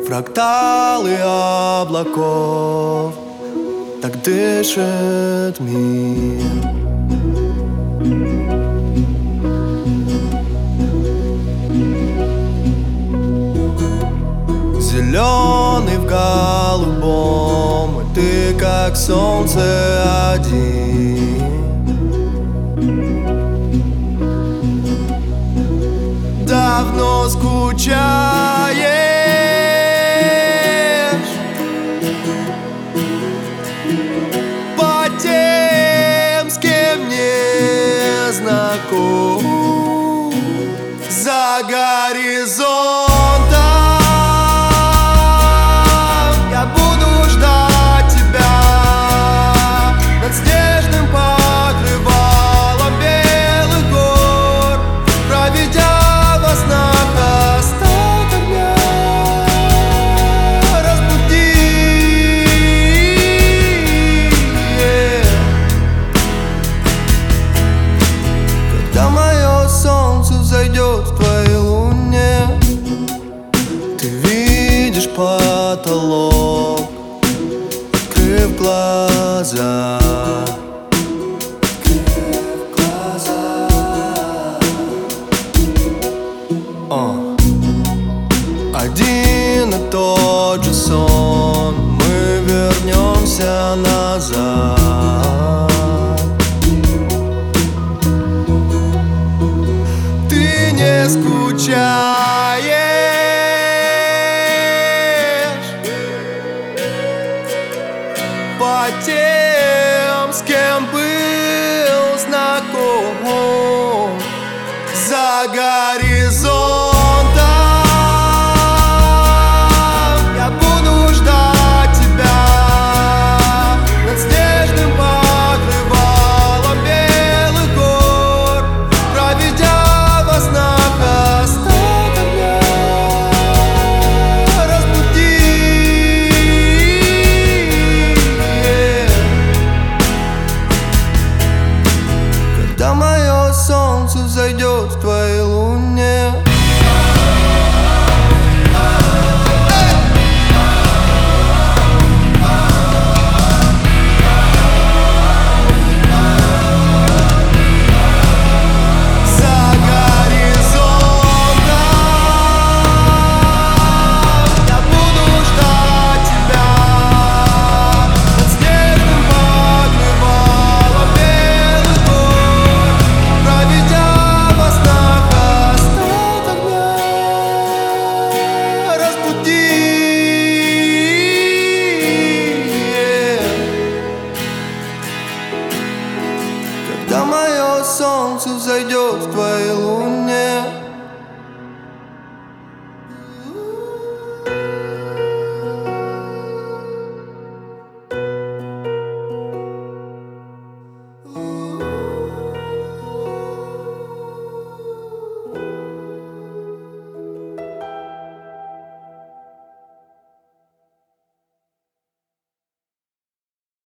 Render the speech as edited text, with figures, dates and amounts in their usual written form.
фракталы облаков, так дышит мир. Зеленый в голубом, и ты как солнце один. Давно скучаешь по тем, с кем не знаком, за горизонтом. Я буду ждать тебя над снежным покрывалом белых гор, проведя во снах остаток дня. Разбуди, когда мое солнце взойдет в твоей луне, ты видишь потолок, открыв глаза. Один и тот же сон, мы вернемся назад. Ты не скучаешь по тем, с кем был знаком, за горизонтом. Я буду ждать тебя над снежным покрывалом белых гор, проведя во снах остаток дня. Разбуди, когда мое солнце взойдет в твоей луне.